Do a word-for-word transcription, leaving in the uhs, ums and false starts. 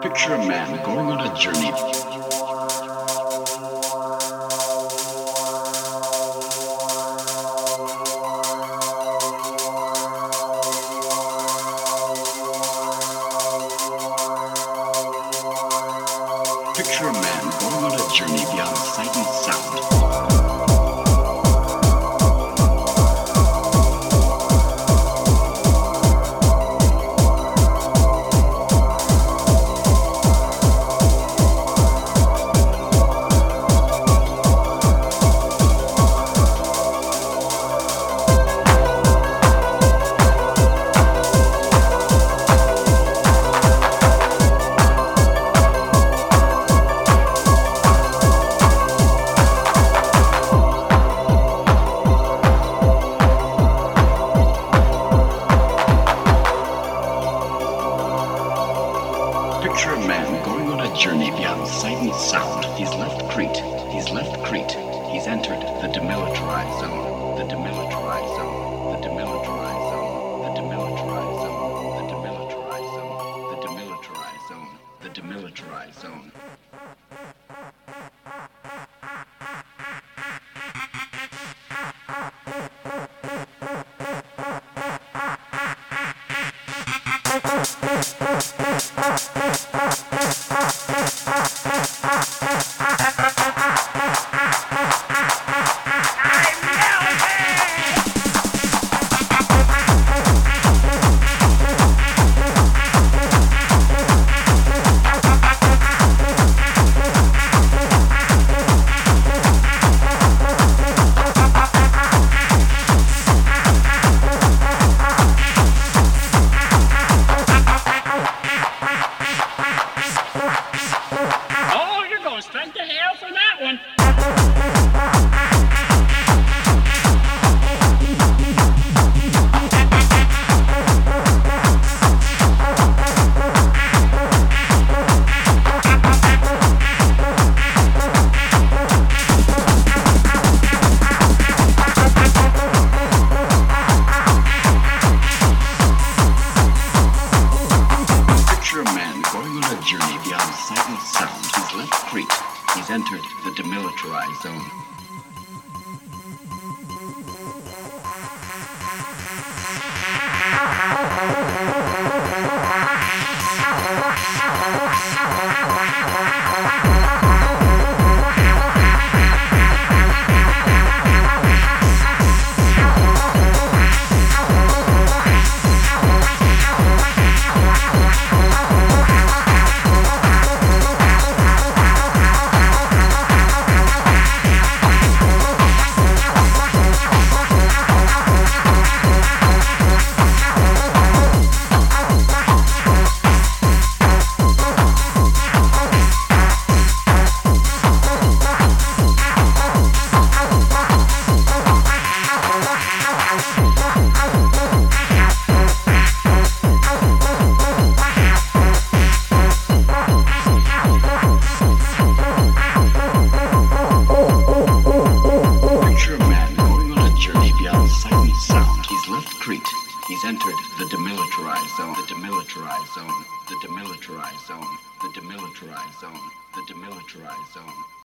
Picture a man going on a journey. Picture a man going on a journey beyond sight and sound. Picture a man going on a journey beyond sight and sound. He's left Crete. He's left Crete. He's entered the demilitarized zone. The demilitarized zone. The demilitarized zone. The demilitarized zone. The demilitarized zone. The demilitarized zone. The demilitarized zone. Straight to hell for that one. Picture a man going on a journey beyond sight and sound. He's left Crete. He's entered the demilitarized zone. He's entered the demilitarized zone, the demilitarized zone, the demilitarized zone, the demilitarized zone, the demilitarized zone.